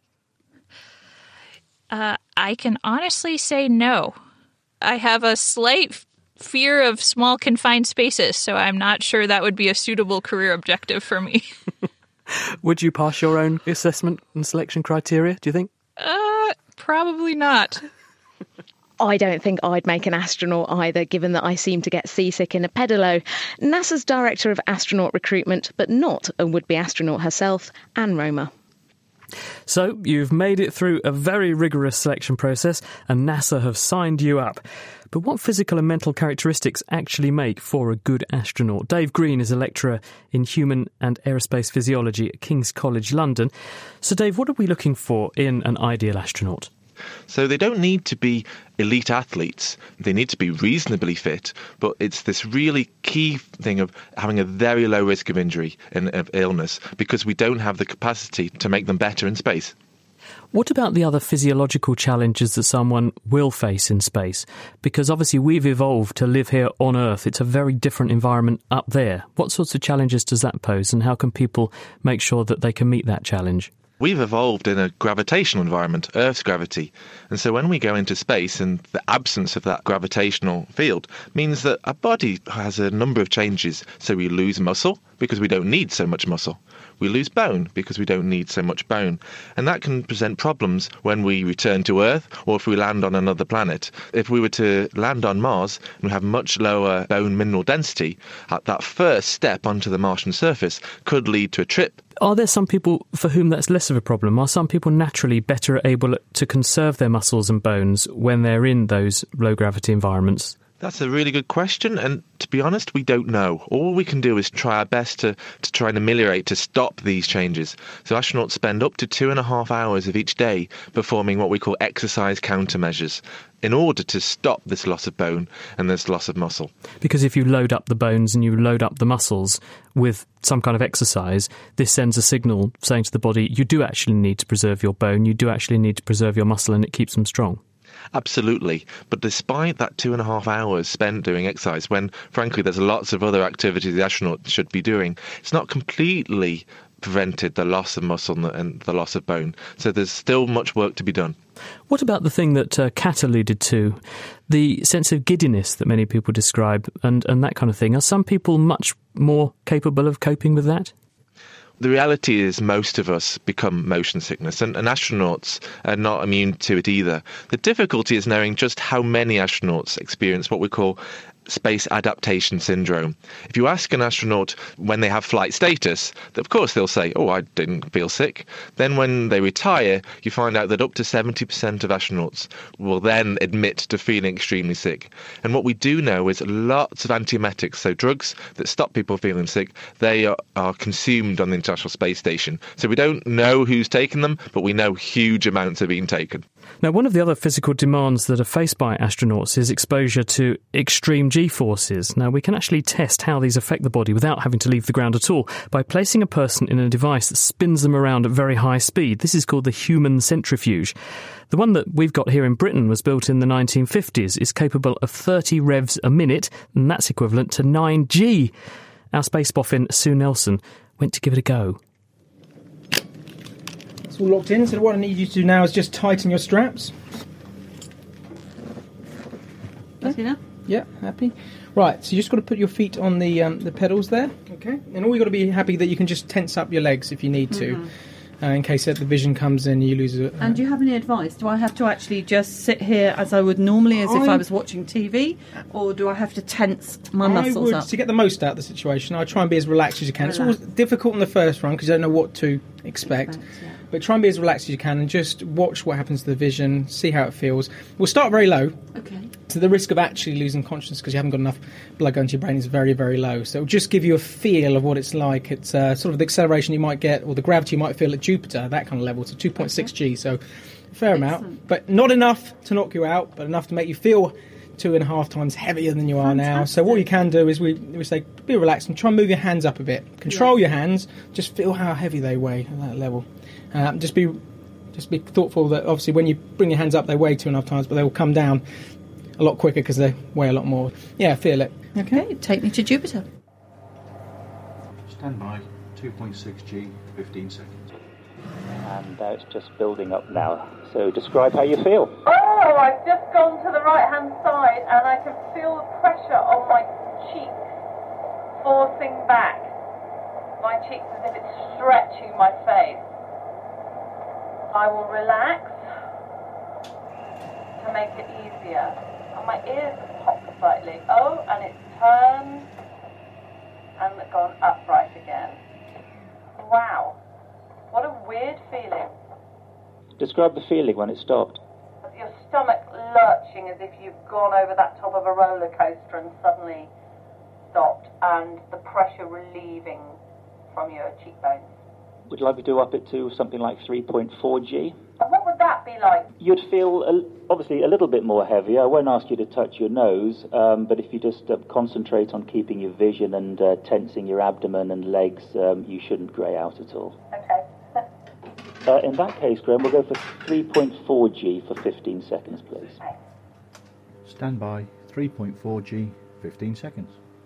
Uh, I can honestly say no. I have a slight fear of small confined spaces, so I'm not sure that would be a suitable career objective for me. Would you pass your own assessment and selection criteria, do you think? Uh, probably not. I don't think I'd make an astronaut either, given that I seem to get seasick in a pedalo. NASA's Director of Astronaut Recruitment, but not a would-be astronaut herself, Ann Romer. So, you've made it through a very rigorous selection process, and NASA have signed you up. But what physical and mental characteristics actually make for a good astronaut? Dave Green is a lecturer in human and aerospace physiology at King's College London. So, Dave, what are we looking for in an ideal astronaut? So they don't need to be elite athletes. They need to be reasonably fit, but it's this really key thing of having a very low risk of injury and of illness, because we don't have the capacity to make them better in space. What about the other physiological challenges that someone will face in space? Because obviously we've evolved to live here on Earth. It's a very different environment up there. What sorts of challenges does that pose, and how can people make sure that they can meet that challenge? We've evolved in a gravitational environment, Earth's gravity. And so when we go into space, and the absence of that gravitational field means that our body has a number of changes. So we lose muscle because we don't need so much muscle. We lose bone because we don't need so much bone. And that can present problems when we return to Earth or if we land on another planet. If we were to land on Mars and we have much lower bone mineral density, that first step onto the Martian surface could lead to a trip. Are there some people for whom that's less of a problem? Are some people naturally better able to conserve their muscles and bones when they're in those low-gravity environments? That's a really good question, and to be honest, we don't know. All we can do is try our best to, to try and ameliorate, to stop these changes. So astronauts spend up to two and a half hours of each day performing what we call exercise countermeasures in order to stop this loss of bone and this loss of muscle. Because if you load up the bones and you load up the muscles with some kind of exercise, this sends a signal saying to the body, you do actually need to preserve your bone, you do actually need to preserve your muscle, and it keeps them strong. Absolutely. But despite that two and a half hours spent doing exercise, when, frankly, there's lots of other activities the astronaut should be doing, it's not completely prevented the loss of muscle and the loss of bone. So there's still much work to be done. What about the thing that uh, Kat alluded to, the sense of giddiness that many people describe and, and that kind of thing? Are some people much more capable of coping with that? The reality is most of us become motion sickness, and, and astronauts are not immune to it either. The difficulty is knowing just how many astronauts experience what we call space adaptation syndrome. If you ask an astronaut when they have flight status, of course they'll say, oh, I didn't feel sick. Then when they retire, you find out that up to seventy percent of astronauts will then admit to feeling extremely sick. And what we do know is lots of antiemetics, so drugs that stop people feeling sick, they are, are consumed on the International Space Station. So we don't know who's taken them, but we know huge amounts are being taken. Now, one of the other physical demands that are faced by astronauts is exposure to extreme G-forces. Now, we can actually test how these affect the body without having to leave the ground at all by placing a person in a device that spins them around at very high speed. This is called the human centrifuge. The one that we've got here in Britain was built in the nineteen fifties, is capable of thirty revs a minute, and that's equivalent to nine G. Our space boffin, Sue Nelson, went to give it a go. It's all locked in, so what I need you to do now is just tighten your straps. Happy now? Yeah, happy. Right, so you just got to put your feet on the um, the pedals there, okay? And all you got to be happy that you can just tense up your legs if you need to, mm-hmm. uh, in case the vision comes in and you lose it. Uh, and do you have any advice? Do I have to actually just sit here as I would normally, as I, if I was watching T V, or do I have to tense my muscles I would, up? To get the most out of the situation, I try and be as relaxed as you can. Relax. It's always difficult in the first run because you don't know what to expect. Expect, yeah. But try and be as relaxed as you can and just watch what happens to the vision, see how it feels. We'll start very low. Okay. So the risk of actually losing consciousness because you haven't got enough blood going to your brain is very, very low. So it'll just give you a feel of what it's like. It's uh, sort of the acceleration you might get or the gravity you might feel at Jupiter, that kind of level. So two point six G, so a fair Excellent. amount. But not enough to knock you out, but enough to make you feel two and a half times heavier than you are Fantastic. now. So what you can do is we, we say, be relaxed and try and move your hands up a bit. Control yeah. your hands. Just feel how heavy they weigh at that level. Um, just be just be thoughtful that obviously when you bring your hands up they weigh two and a half times, but they will come down a lot quicker because they weigh a lot more. Yeah, feel it. Okay, take me to Jupiter. Stand by, two point six G, fifteen seconds. And uh, it's just building up now. So describe how you feel. Oh, I've just gone to the right-hand side and I can feel the pressure on my cheeks forcing back. My cheeks as if it's stretching my face. I will relax to make it easier. And my ears have popped slightly. Oh, and it's turned and gone upright again. Wow. What a weird feeling. Describe the feeling when it stopped. Your stomach lurching as if you've gone over that top of a roller coaster and suddenly stopped, and the pressure relieving from your cheekbones. Would you like me to up it to something like three point four G? And what would that be like? You'd feel a, obviously a little bit more heavy. I won't ask you to touch your nose, um, but if you just uh, concentrate on keeping your vision and uh, tensing your abdomen and legs, um, you shouldn't grey out at all. Okay. Uh, in that case, Graham, we'll go for three point four G for fifteen seconds, please. Stand by. three point four G, fifteen seconds.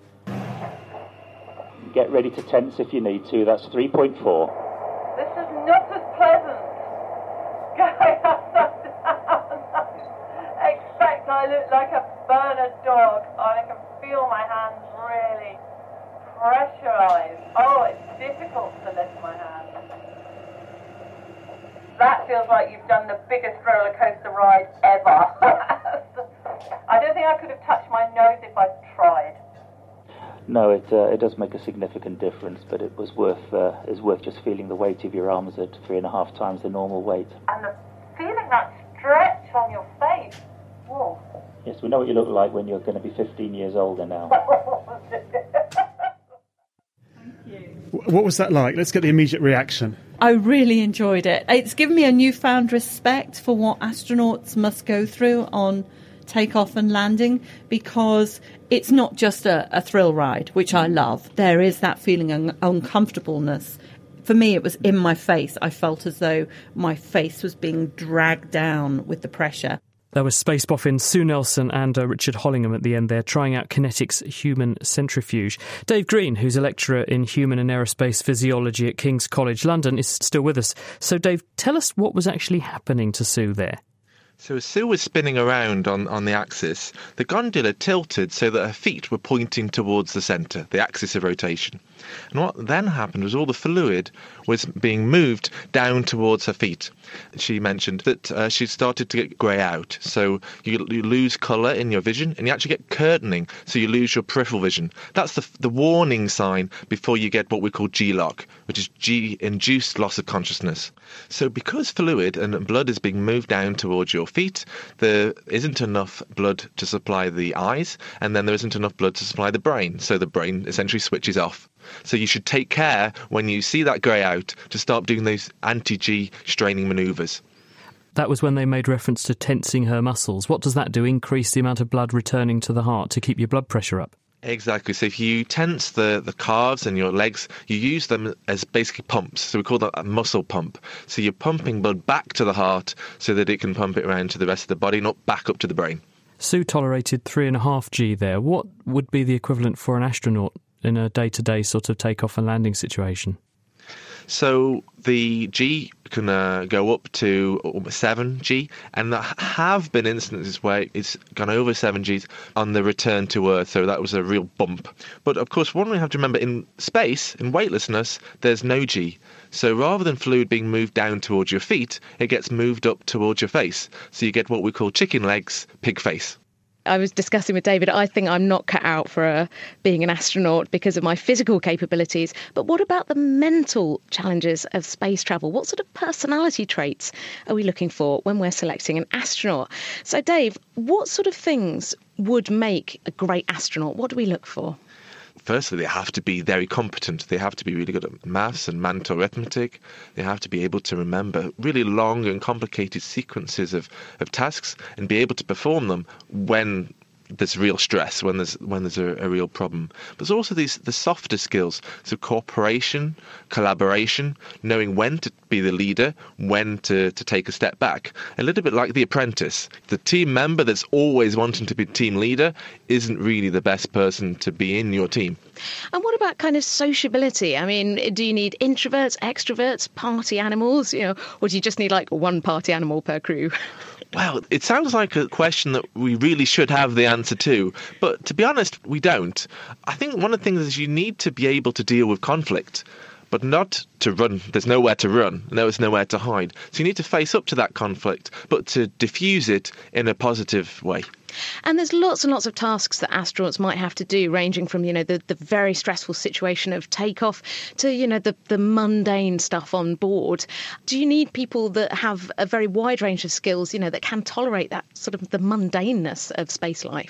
Get ready to tense if you need to. That's three point four. This is not as pleasant. Going upside down. Expect I look like a Bernard dog. I can feel my hands really pressurised. Oh, it's difficult to lift my hands. That feels like you've done the biggest roller coaster ride ever. I don't think I could have touched my nose if I'd tried. No, it uh, it does make a significant difference, but it was worth uh, is worth just feeling the weight of your arms at three and a half times the normal weight. And the feeling that stretch on your face. Whoa. Yes, we know what you look like when you're going to be fifteen years older now. What was that like? Let's get the immediate reaction. I really enjoyed it. It's given me a newfound respect for what astronauts must go through on takeoff and landing, because it's not just a, a thrill ride, which I love. There is that feeling of uncomfortableness. For me, it was in my face. I felt as though my face was being dragged down with the pressure. There was space boffin Sue Nelson and uh, Richard Hollingham at the end there, trying out Kinetic's human centrifuge. Dave Green, who's a lecturer in human and aerospace physiology at King's College London, is still with us. So, Dave, tell us what was actually happening to Sue there. So as Sue was spinning around on, on the axis, the gondola tilted so that her feet were pointing towards the centre, the axis of rotation. And what then happened was all the fluid was being moved down towards her feet. She mentioned that uh, she started to get grey out, so you, you lose colour in your vision, and you actually get curtaining, so you lose your peripheral vision. That's the, the warning sign before you get what we call G-lock, which is G-induced loss of consciousness. So because fluid and blood is being moved down towards your feet, there isn't enough blood to supply the eyes, and then there isn't enough blood to supply the brain, so the brain essentially switches off. So you should take care when you see that grey out to start doing those anti-G straining manoeuvres. That was when they made reference to tensing her muscles. What does that do? Increase the amount of blood returning to the heart to keep your blood pressure up? Exactly. So if you tense the, the calves and your legs, you use them as basically pumps. So we call that a muscle pump. So you're pumping blood back to the heart so that it can pump it around to the rest of the body, not back up to the brain. Sue tolerated three and a half G there. What would be the equivalent for an astronaut in a day-to-day sort of takeoff and landing situation? So the G can uh, go up to almost seven G, and there have been instances where it's gone over seven Gs on the return to Earth, so that was a real bump. But of course, one we have to remember, in space, in weightlessness, there's no G. So rather than fluid being moved down towards your feet, it gets moved up towards your face. So you get what we call chicken legs, pig face. I was discussing with David, I think I'm not cut out for uh, being an astronaut because of my physical capabilities. But what about the mental challenges of space travel? What sort of personality traits are we looking for when we're selecting an astronaut? So, Dave, what sort of things would make a great astronaut? What do we look for? Firstly, they have to be very competent. They have to be really good at maths and mental arithmetic. They have to be able to remember really long and complicated sequences of, of tasks and be able to perform them when there's real stress, when there's when there's a, a real problem. But there's also these the softer skills, so cooperation, collaboration, knowing when to be the leader, when to, to take a step back. A little bit like The Apprentice. The team member that's always wanting to be team leader isn't really the best person to be in your team. And what about kind of sociability? I mean, do you need introverts, extroverts, party animals, you know, or do you just need like one party animal per crew? Well, it sounds like a question that we really should have the answer to, but to be honest, we don't. I think one of the things is you need to be able to deal with conflict, but not to run. There's nowhere to run. There's nowhere to hide. So you need to face up to that conflict, but to diffuse it in a positive way. And there's lots and lots of tasks that astronauts might have to do, ranging from, you know, the, the very stressful situation of takeoff to, you know, the, the mundane stuff on board. Do you need people that have a very wide range of skills, you know, that can tolerate that sort of the mundaneness of space life?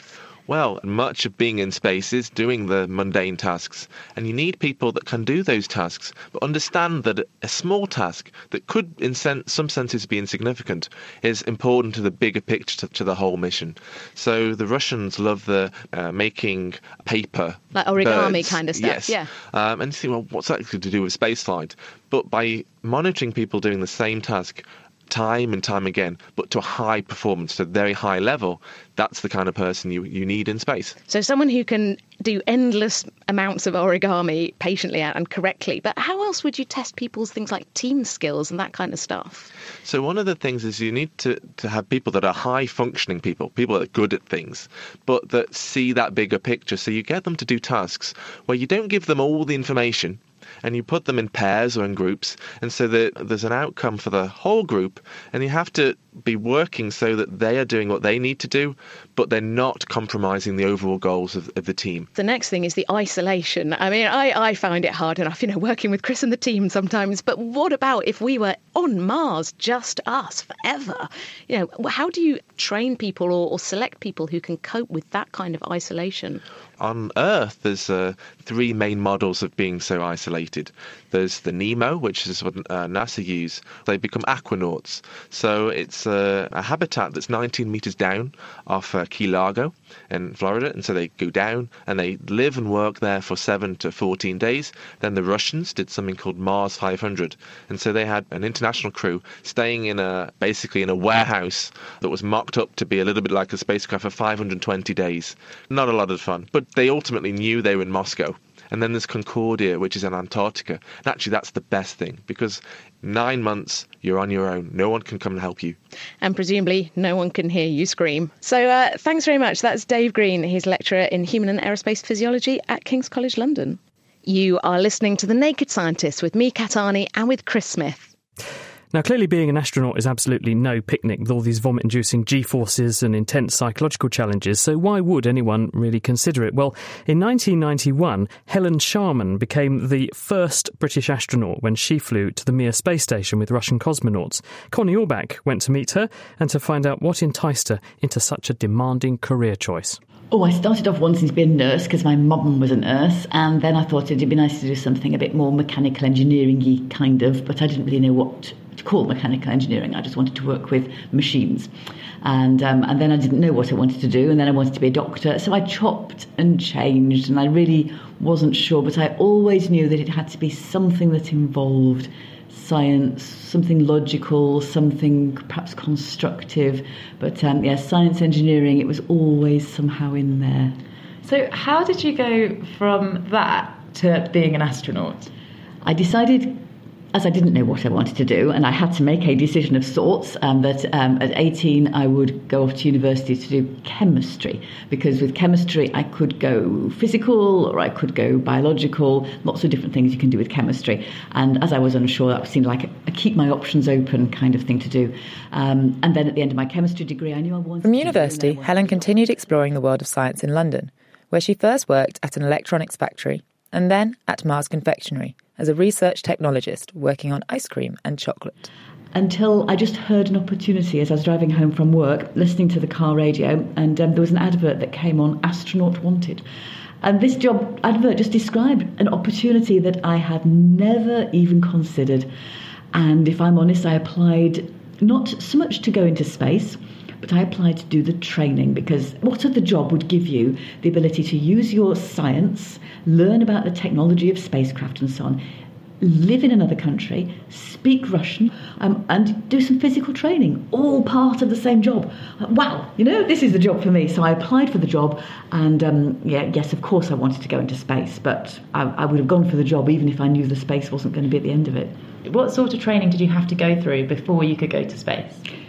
Well, much of being in space is doing the mundane tasks, and you need people that can do those tasks, but understand that a small task that could, in sen- some senses, be insignificant is important to the bigger picture, to, to the whole mission. So the Russians love the uh, making paper. Like origami birds. kind of stuff, yes. yeah. Um, and you think, well, what's that to do with spaceflight? But by monitoring people doing the same task time and time again, but to a high performance, to a very high level, that's the kind of person you, you need in space. So someone who can do endless amounts of origami patiently and correctly. But how else would you test people's things like team skills and that kind of stuff? So one of the things is you need to, to have people that are high-functioning people, people that are good at things, but that see that bigger picture. So you get them to do tasks where you don't give them all the information, and you put them in pairs or in groups, and so that there's an outcome for the whole group, and you have to be working so that they are doing what they need to do, but they're not compromising the overall goals of, of the team. The next thing is the isolation. I mean, I, I find it hard enough, you know, working with Chris and the team sometimes, but what about if we were on Mars, just us, forever? You know, how do you train people or, or select people who can cope with that kind of isolation? On Earth, there's uh, three main models of being so isolated. There's the NEMO, which is what uh, NASA use. They become aquanauts. So it's uh, a habitat that's nineteen metres down off uh, Key Largo in Florida. And so they go down and they live and work there for seven to fourteen days. Then the Russians did something called Mars five hundred. And so they had an international crew staying in a basically in a warehouse that was mocked up to be a little bit like a spacecraft for five hundred twenty days. Not a lot of fun. But they ultimately knew they were in Moscow. And then there's Concordia, which is in Antarctica. And actually, that's the best thing, because nine months, you're on your own. No one can come and help you. And presumably, no one can hear you scream. So uh, thanks very much. That's Dave Green. He's lecturer in Human and Aerospace Physiology at King's College London. You are listening to The Naked Scientist with me, Kat Arney, and with Chris Smith. Now, clearly being an astronaut is absolutely no picnic with all these vomit-inducing G-forces and intense psychological challenges, so why would anyone really consider it? Well, in nineteen ninety-one, Helen Sharman became the first British astronaut when she flew to the Mir space station with Russian cosmonauts. Connie Orbach went to meet her and to find out what enticed her into such a demanding career choice. Oh, I started off wanting to be a nurse because my mum was a nurse, and then I thought it'd be nice to do something a bit more mechanical engineering-y kind of, but I didn't really know what to call mechanical engineering. I just wanted to work with machines. And um, and then I didn't know what I wanted to do, and then I wanted to be a doctor. So I chopped and changed, and I really wasn't sure, but I always knew that it had to be something that involved science, something logical, something perhaps constructive. But um, yeah, science engineering, it was always somehow in there. So how did you go from that to being an astronaut? I decided, as I didn't know what I wanted to do, and I had to make a decision of sorts, um, that um, at eighteen I would go off to university to do chemistry, because with chemistry I could go physical or I could go biological, lots of different things you can do with chemistry. And as I was unsure, that seemed like a, a keep my options open kind of thing to do. Um, and then at the end of my chemistry degree, I knew I wanted From to university, do Helen continued exploring the world of science in London, where she first worked at an electronics factory and then at Mars Confectionery as a research technologist working on ice cream and chocolate. Until I just heard an opportunity as I was driving home from work, listening to the car radio, and um, there was an advert that came on, Astronaut Wanted. And this job advert just described an opportunity that I had never even considered. And if I'm honest, I applied not so much to go into space, but I applied to do the training, because what other job would give you the ability to use your science, learn about the technology of spacecraft and so on, live in another country, speak Russian, um, and do some physical training, all part of the same job. Wow, you know, this is the job for me. So I applied for the job, and um, yeah, yes, of course I wanted to go into space, but I, I would have gone for the job even if I knew the space wasn't going to be at the end of it. What sort of training did you have to go through before you could go to space?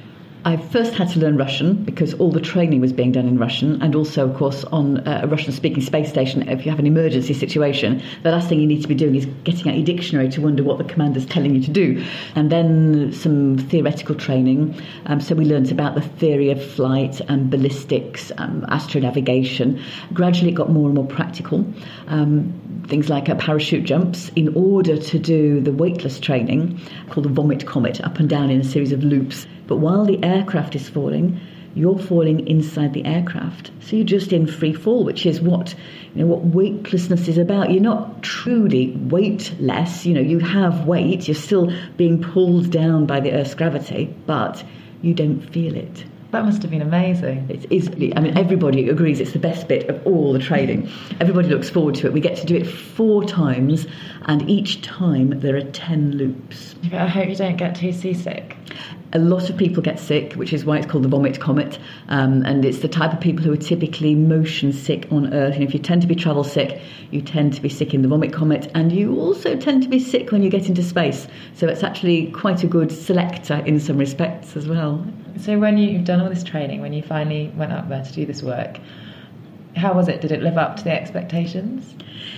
I first had to learn Russian because all the training was being done in Russian, and also, of course, on a Russian-speaking space station, if you have an emergency situation, the last thing you need to be doing is getting out your dictionary to wonder what the commander's telling you to do. And then some theoretical training. Um, so we learnt about the theory of flight and ballistics, um, astronavigation. Gradually it got more and more practical. Um, things like uh, parachute jumps, in order to do the weightless training, called the Vomit Comet, up and down in a series of loops. But while the aircraft is falling, you're falling inside the aircraft. So you're just in free fall, which is what, you know, what weightlessness is about. You're not truly weightless. You know, you have weight. You're still being pulled down by the Earth's gravity, but you don't feel it. That must have been amazing. It is. I mean, everybody agrees it's the best bit of all the training. Everybody looks forward to it. We get to do it four times, and each time there are ten loops. I hope you don't get too seasick. A lot of people get sick, which is why it's called the vomit comet, um, and it's the type of people who are typically motion sick on Earth. And if you tend to be travel sick, you tend to be sick in the vomit comet, and you also tend to be sick when you get into space. So it's actually quite a good selector in some respects as well. So when you've done all this training, when you finally went up there to do this work, how was it? Did it live up to the expectations?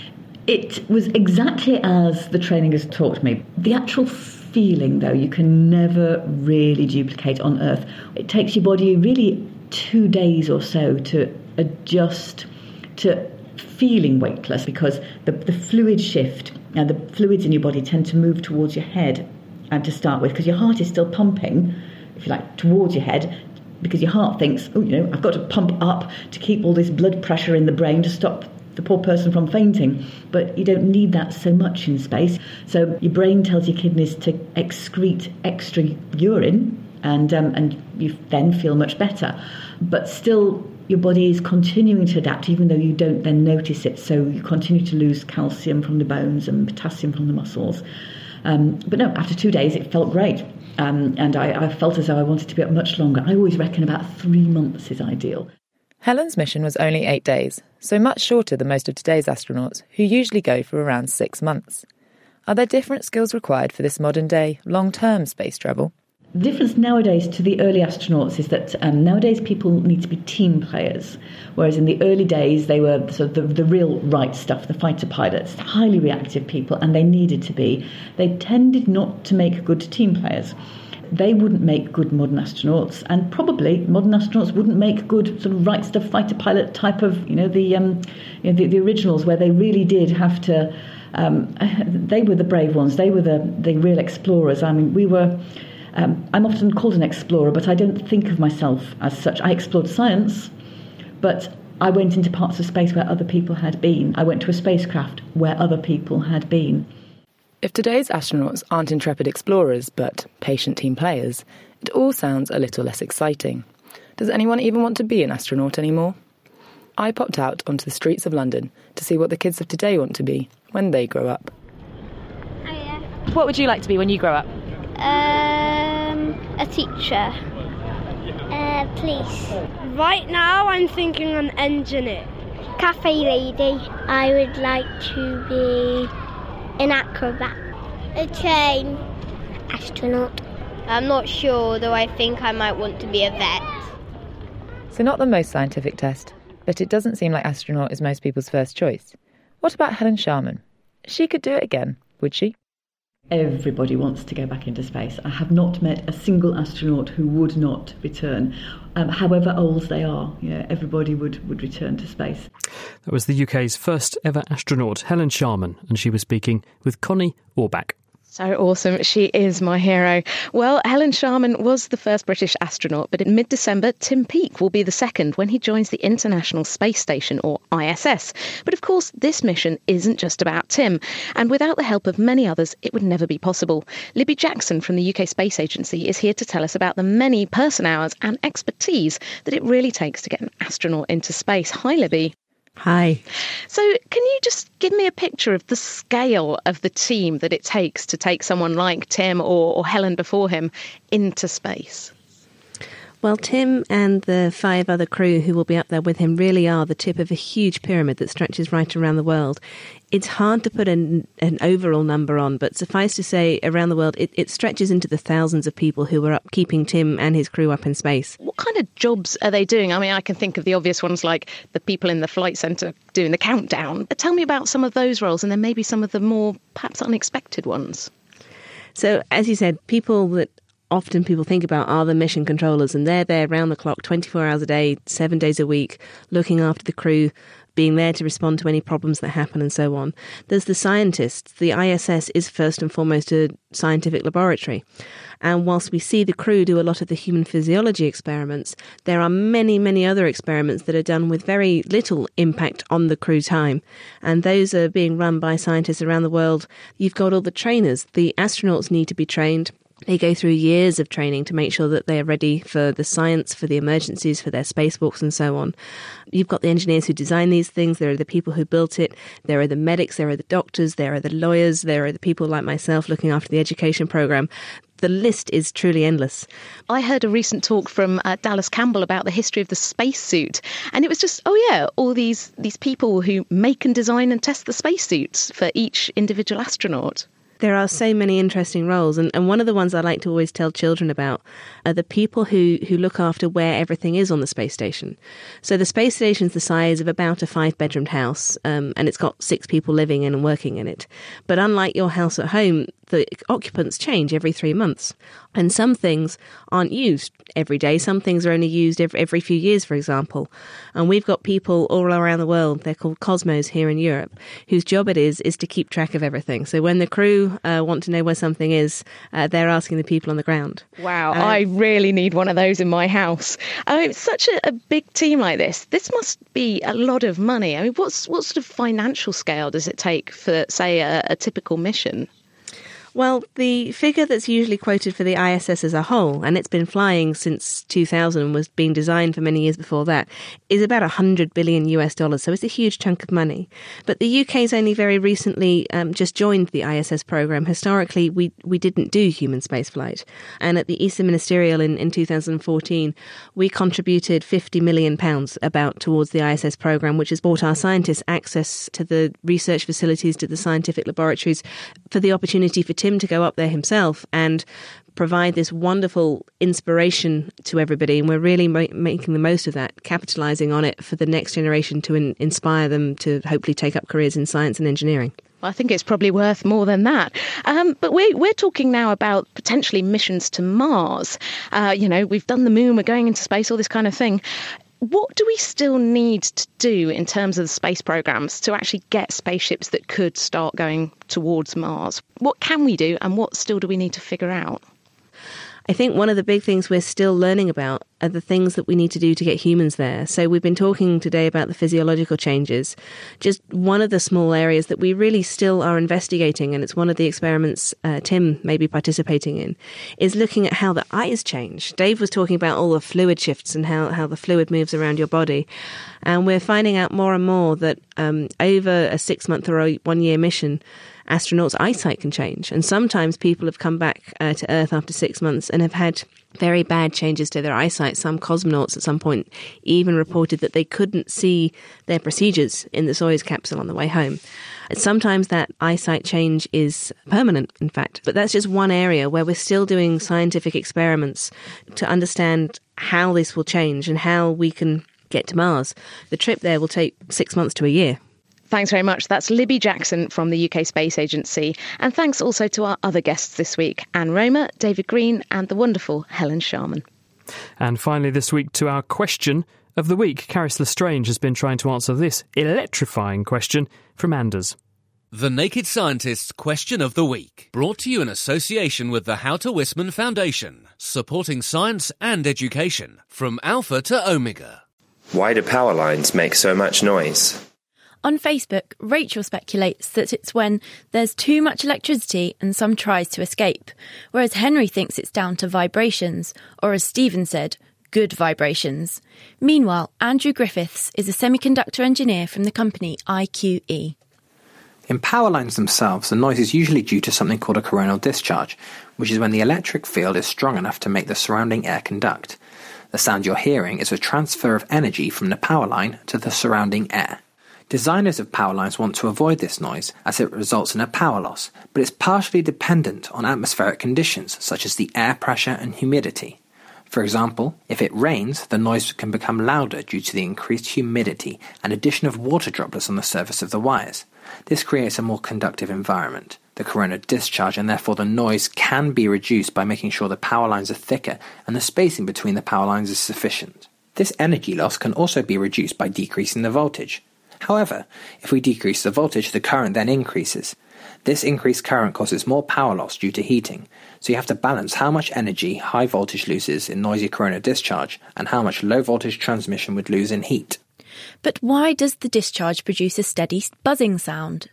It was exactly as the training has taught me. The actual feeling, though, you can never really duplicate on Earth. It takes your body really two days or so to adjust to feeling weightless, because the, the fluid shift and the fluids in your body tend to move towards your head and to start with, because your heart is still pumping, if you like, towards your head, because your heart thinks, oh, you know, I've got to pump up to keep all this blood pressure in the brain to stop the poor person from fainting. But you don't need that so much in space. So your brain tells your kidneys to excrete extra urine, and um, and you then feel much better. But still, your body is continuing to adapt, even though you don't then notice it. So you continue to lose calcium from the bones and potassium from the muscles. Um, but no, after two days, it felt great. Um, and I, I felt as though I wanted to be up much longer. I always reckon about three months is ideal. Helen's mission was only eight days, so much shorter than most of today's astronauts, who usually go for around six months. Are there different skills required for this modern-day, long-term space travel? The difference nowadays to the early astronauts is that um, nowadays people need to be team players, whereas in the early days they were sort of the, the real right stuff, the fighter pilots, highly reactive people, and they needed to be. They tended not to make good team players. They wouldn't make good modern astronauts, and probably modern astronauts wouldn't make good sort of right stuff fighter pilot type of, you know, the um, you know, the, the originals, where they really did have to. Um, they were the brave ones. They were the the real explorers. I mean, we were. Um, I'm often called an explorer, but I don't think of myself as such. I explored science, but I went into parts of space where other people had been. I went to a spacecraft where other people had been. If today's astronauts aren't intrepid explorers, but patient team players, it all sounds a little less exciting. Does anyone even want to be an astronaut anymore? I popped out onto the streets of London to see what the kids of today want to be when they grow up. Hiya. What would you like to be when you grow up? Um, a teacher. Uh, police. Right now I'm thinking an engineer. Cafe lady. I would like to be an acrobat. A train. Astronaut. I'm not sure, though I think I might want to be a vet. So not the most scientific test, but it doesn't seem like astronaut is most people's first choice. What about Helen Sharman? She could do it again, would she? Everybody wants to go back into space. I have not met a single astronaut who would not return, um, however old they are. You know, everybody would, would return to space. That was the U K's first ever astronaut, Helen Sharman, and she was speaking with Connie Orbach. So awesome. She is my hero. Well, Helen Sharman was the first British astronaut, but in mid-December, Tim Peake will be the second when he joins the International Space Station, or I S S. But of course, this mission isn't just about Tim, and without the help of many others, it would never be possible. Libby Jackson from the U K Space Agency is here to tell us about the many person hours and expertise that it really takes to get an astronaut into space. Hi, Libby. Hi. So can you just give me a picture of the scale of the team that it takes to take someone like Tim or, or Helen before him into space? Well, Tim and the five other crew who will be up there with him really are the tip of a huge pyramid that stretches right around the world. It's hard to put an, an overall number on, but suffice to say, around the world, it, it stretches into the thousands of people who are up keeping Tim and his crew up in space. What kind of jobs are they doing? I mean, I can think of the obvious ones like the people in the flight centre doing the countdown. But tell me about some of those roles and then maybe some of the more perhaps unexpected ones. So, as you said, people that often people think about are the mission controllers, and they're there round the clock, twenty-four hours a day, seven days a week, looking after the crew, being there to respond to any problems that happen and so on. There's the scientists. The I S S is first and foremost a scientific laboratory. And whilst we see the crew do a lot of the human physiology experiments, there are many, many other experiments that are done with very little impact on the crew time. And those are being run by scientists around the world. You've got all the trainers. The astronauts need to be trained. They go through years of training to make sure that they are ready for the science, for the emergencies, for their spacewalks and so on. You've got the engineers who design these things. There are the people who built it. There are the medics. There are the doctors. There are the lawyers. There are the people like myself looking after the education program. The list is truly endless. I heard a recent talk from uh, Dallas Campbell about the history of the spacesuit. And it was just, oh yeah, all these, these people who make and design and test the spacesuits for each individual astronaut. There are so many interesting roles, and, and one of the ones I like to always tell children about are the people who, who look after where everything is on the space station. So the space station's the size of about a five-bedroomed house, um, and it's got six people living in and working in it. But unlike your house at home, the occupants change every three months. And some things aren't used every day. Some things are only used every, every few years, for example. And we've got people all around the world, they're called Cosmos here in Europe, whose job it is is to keep track of everything. So when the crew uh, want to know where something is, uh, they're asking the people on the ground. Wow, Uh, I really need one of those in my house. I mean, it's such a, a big team like this. This must be a lot of money. I mean, what's what sort of financial scale does it take for, say, a, a typical mission? Well, the figure that's usually quoted for the I S S as a whole, and it's been flying since two thousand and was being designed for many years before that, is about one hundred billion US dollars. So it's a huge chunk of money. But the U K's only very recently um, just joined the I S S programme. Historically, we, we didn't do human spaceflight. And at the Eastern Ministerial in, in two thousand fourteen, we contributed fifty million pounds about towards the I S S programme, which has bought our scientists access to the research facilities, to the scientific laboratories, for the opportunity for Tim to go up there himself and provide this wonderful inspiration to everybody. And we're really ma- making the most of that, capitalising on it for the next generation to in- inspire them to hopefully take up careers in science and engineering. Well, I think it's probably worth more than that. Um, but we're, we're talking now about potentially missions to Mars. Uh, you know, we've done the moon, we're going into space, all this kind of thing. What do we still need to do in terms of the space programs to actually get spaceships that could start going towards Mars? What can we do and what still do we need to figure out? I think one of the big things we're still learning about are the things that we need to do to get humans there. So we've been talking today about the physiological changes. Just one of the small areas that we really still are investigating, and it's one of the experiments uh, Tim may be participating in, is looking at how the eyes change. Dave was talking about all the fluid shifts and how, how the fluid moves around your body. And we're finding out more and more that um, over a six-month or a one-year mission, astronauts' eyesight can change. And sometimes people have come back uh, to Earth after six months and have had very bad changes to their eyesight. Some cosmonauts at some point even reported that they couldn't see their procedures in the Soyuz capsule on the way home. And sometimes that eyesight change is permanent, in fact. But that's just one area where we're still doing scientific experiments to understand how this will change and how we can get to Mars. The trip there will take six months to a year. Thanks very much. That's Libby Jackson from the U K Space Agency. And thanks also to our other guests this week, Anne Romer, David Green and the wonderful Helen Sharman. And finally this week to our question of the week. Caris Lestrange has been trying to answer this electrifying question from Anders. The Naked Scientist's Question of the Week, brought to you in association with the Houter Wisman Foundation, supporting science and education from Alpha to Omega. Why do power lines make so much noise? On Facebook, Rachel speculates that it's when there's too much electricity and some tries to escape, whereas Henry thinks it's down to vibrations, or as Stephen said, good vibrations. Meanwhile, Andrew Griffiths is a semiconductor engineer from the company I Q E. In power lines themselves, the noise is usually due to something called a coronal discharge, which is when the electric field is strong enough to make the surrounding air conduct. The sound you're hearing is a transfer of energy from the power line to the surrounding air. Designers of power lines want to avoid this noise as it results in a power loss, but it's partially dependent on atmospheric conditions such as the air pressure and humidity. For example, if it rains, the noise can become louder due to the increased humidity and addition of water droplets on the surface of the wires. This creates a more conductive environment. The coronal discharge and therefore the noise can be reduced by making sure the power lines are thicker and the spacing between the power lines is sufficient. This energy loss can also be reduced by decreasing the voltage. However, if we decrease the voltage, the current then increases. This increased current causes more power loss due to heating, so you have to balance how much energy high voltage loses in noisy coronal discharge and how much low voltage transmission would lose in heat. But why does the discharge produce a steady buzzing sound?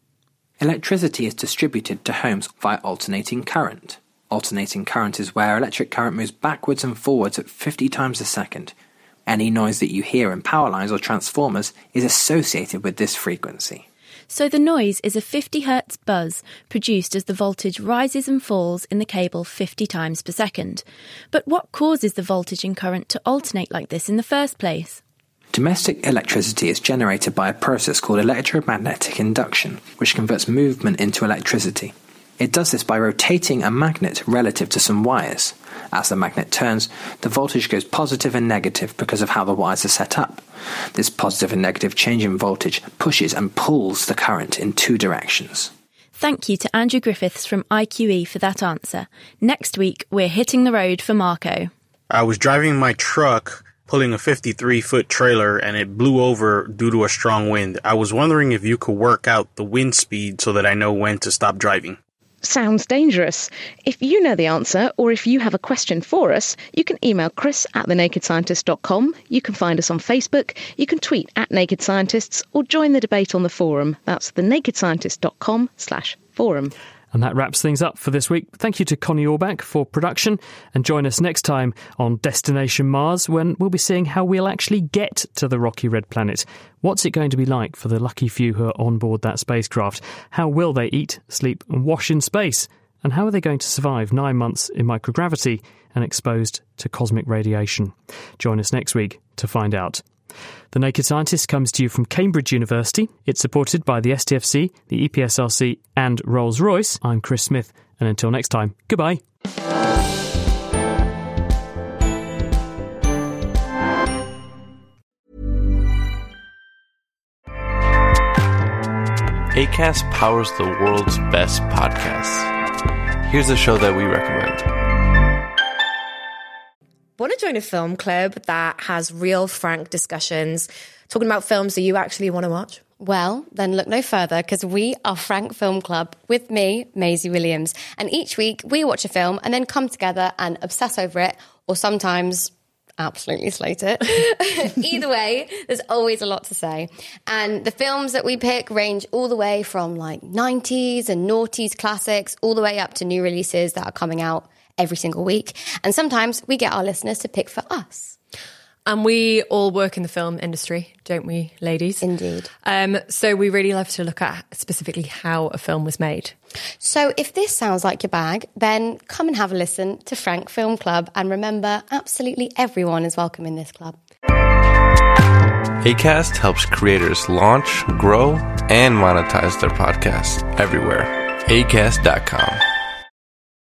Electricity is distributed to homes via alternating current. Alternating current is where electric current moves backwards and forwards at fifty times a second. Any noise that you hear in power lines or transformers is associated with this frequency. So the noise is a fifty hertz buzz produced as the voltage rises and falls in the cable fifty times per second. But what causes the voltage and current to alternate like this in the first place? Domestic electricity is generated by a process called electromagnetic induction, which converts movement into electricity. It does this by rotating a magnet relative to some wires. As the magnet turns, the voltage goes positive and negative because of how the wires are set up. This positive and negative change in voltage pushes and pulls the current in two directions. Thank you to Andrew Griffiths from I Q E for that answer. Next week, we're hitting the road for Marco. I was driving my truck, pulling a fifty-three foot trailer, and it blew over due to a strong wind. I was wondering if you could work out the wind speed so that I know when to stop driving. Sounds dangerous. If you know the answer, or if you have a question for us, you can email chris at the naked scientist dot com, you can find us on Facebook, you can tweet at Naked Scientists, or join the debate on the forum. That's the naked scientist dot com slash forum. And that wraps things up for this week. Thank you to Connie Orbach for production, and join us next time on Destination Mars, when we'll be seeing how we'll actually get to the rocky red planet. What's it going to be like for the lucky few who are on board that spacecraft? How will they eat, sleep and wash in space? And how are they going to survive nine months in microgravity and exposed to cosmic radiation? Join us next week to find out. The Naked Scientist comes to you from Cambridge University. It's supported by the S T F C, the E P S R C and Rolls-Royce. I'm Chris Smith, and until next time, goodbye. Acast powers the world's best podcasts. Here's a show that we recommend. Want to join a film club that has real, frank discussions, talking about films that you actually want to watch? Well, then look no further, because we are Frank Film Club with me, Maisie Williams. And each week we watch a film and then come together and obsess over it, or sometimes absolutely slate it. Either way, there's always a lot to say. And the films that we pick range all the way from like nineties and noughties classics, all the way up to new releases that are coming out every single week. And sometimes we get our listeners to pick for us. And we all work in the film industry, don't we, ladies? Indeed. Um, so we really love to look at specifically how a film was made. So if this sounds like your bag, then come and have a listen to Frank Film Club. And remember, absolutely everyone is welcome in this club. Acast helps creators launch, grow, and monetize their podcasts everywhere. acast dot com.